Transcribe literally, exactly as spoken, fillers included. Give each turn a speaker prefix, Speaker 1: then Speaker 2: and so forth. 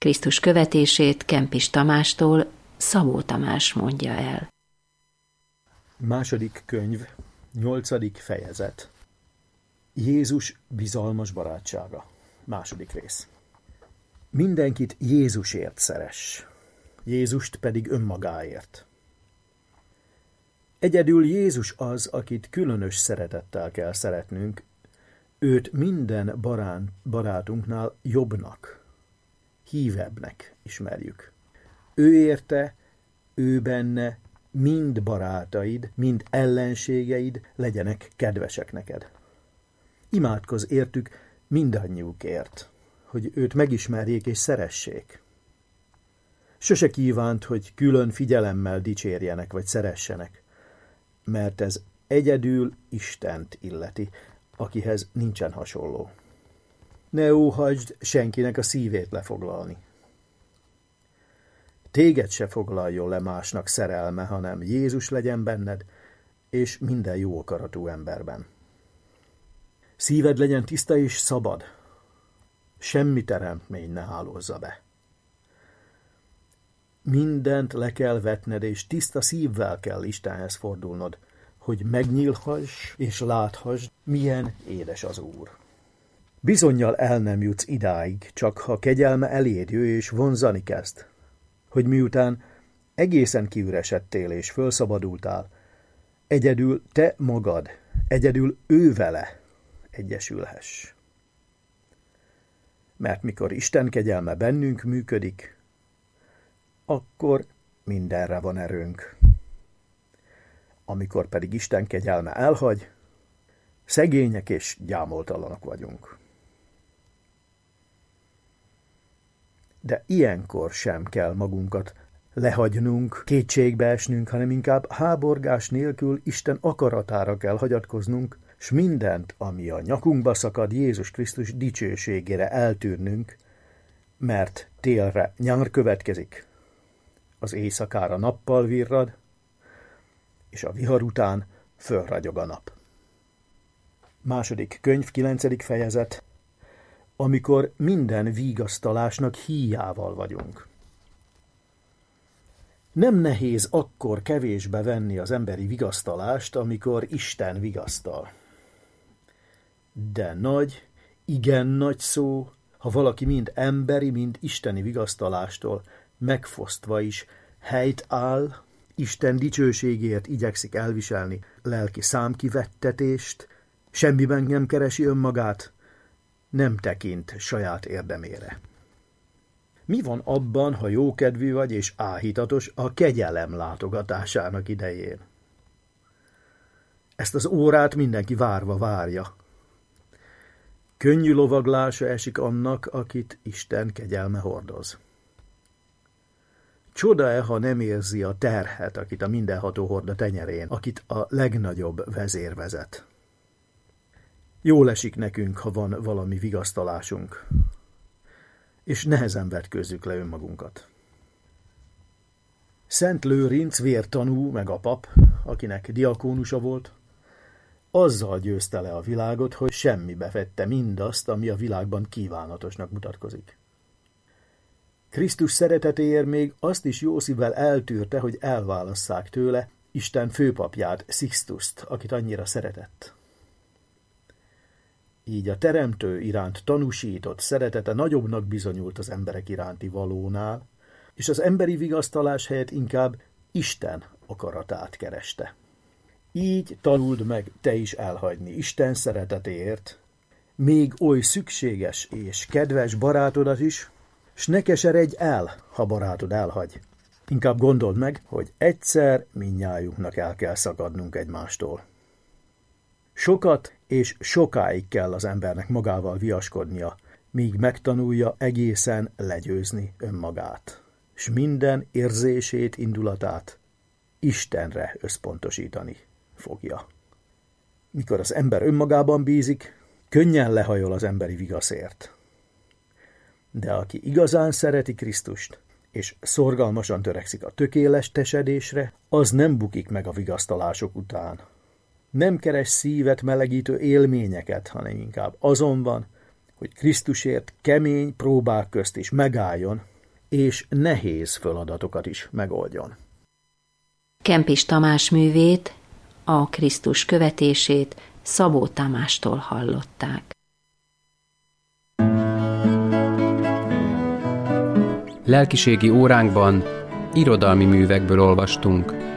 Speaker 1: Krisztus követését Kempis Tamástól Szabó Tamás mondja el.
Speaker 2: Második könyv, nyolcadik fejezet. Jézus bizalmas barátsága. Második rész. Mindenkit Jézusért szeress, Jézust pedig önmagáért. Egyedül Jézus az, akit különös szeretettel kell szeretnünk, őt minden barán, barátunknál jobbnak, hívebbnek ismerjük. Ő érte, ő benne mind barátaid, mind ellenségeid legyenek kedvesek neked. Imádkozz értük mindannyiukért, hogy őt megismerjék és szeressék. Sose kívánt, hogy külön figyelemmel dicsérjenek vagy szeressenek, mert ez egyedül Istent illeti, akihez nincsen hasonló. Ne óhagyd senkinek a szívét lefoglalni. Téged se foglaljon le másnak szerelme, hanem Jézus legyen benned, és minden jó akaratú emberben. Szíved legyen tiszta és szabad, semmi teremtmény ne hálózza be. Mindent le kell vetned, és tiszta szívvel kell Istenhez fordulnod, hogy megnyílhass és láthass, milyen édes az Úr. Bizonnyal el nem jutsz idáig, csak ha kegyelme eléd jö és vonzani kezd, hogy miután egészen kiüresedtél és fölszabadultál, egyedül te magad, egyedül ő vele egyesülhess. Mert mikor Isten kegyelme bennünk működik, akkor mindenre van erőnk. Amikor pedig Isten kegyelme elhagy, szegények és gyámoltalanok vagyunk. De ilyenkor sem kell magunkat lehagynunk, kétségbe esnünk, hanem inkább háborgás nélkül Isten akaratára kell hagyatkoznunk, s mindent, ami a nyakunkba szakad, Jézus Krisztus dicsőségére eltűrnünk, mert télre nyár következik, az éjszakára nappal virrad, és a vihar után fölragyog a nap. Második könyv, kilencedik fejezet. Amikor minden vigasztalásnak híjával vagyunk. Nem nehéz akkor kevésbe venni az emberi vigasztalást, amikor Isten vigasztal. De nagy, igen nagy szó, ha valaki mind emberi, mind isteni vigasztalástól megfosztva is helyt áll, Isten dicsőségért igyekszik elviselni lelki számkivettetést, semmiben nem keresi önmagát, nem tekint saját érdemére. Mi van abban, ha jókedvű vagy és áhítatos a kegyelem látogatásának idején? Ezt az órát mindenki várva várja. Könnyű lovaglása esik annak, akit Isten kegyelme hordoz. Csoda-e, ha nem érzi a terhet, akit a mindenható hord a tenyerén, akit a legnagyobb vezér vezet? Jól esik nekünk, ha van valami vigasztalásunk, és nehezen vetkőzzük le önmagunkat. Szent Lőrinc vértanú meg a pap, akinek diakónusa volt, azzal győzte le a világot, hogy semmibe vette mindazt, ami a világban kívánatosnak mutatkozik. Krisztus szeretetéért még azt is jó szívvel eltűrte, hogy elválasszák tőle Isten főpapját, Sixtust, akit annyira szeretett. Így a teremtő iránt tanúsított szeretete nagyobbnak bizonyult az emberek iránti valónál, és az emberi vigasztalás helyett inkább Isten akaratát kereste. Így tanuld meg te is elhagyni Isten szeretetéért, még oly szükséges és kedves barátodat is, s ne keseredj el, ha barátod elhagy. Inkább gondold meg, hogy egyszer mindnyájunknak el kell szakadnunk egymástól. Sokat és sokáig kell az embernek magával viaskodnia, míg megtanulja egészen legyőzni önmagát, s minden érzését, indulatát Istenre összpontosítani fogja. Mikor az ember önmagában bízik, könnyen lehajol az emberi vigaszért. De aki igazán szereti Krisztust, és szorgalmasan törekszik a tökéletesedésre, az nem bukik meg a vigasztalások után. Nem keres szívet melegítő élményeket, hanem inkább azon van, hogy Krisztusért kemény próbák közt is megálljon, és nehéz feladatokat is megoldjon.
Speaker 1: Kempis Tamás művét, a Krisztus követését Szabó Tamástól hallották.
Speaker 3: Lelkiségi óránkban irodalmi művekből olvastunk.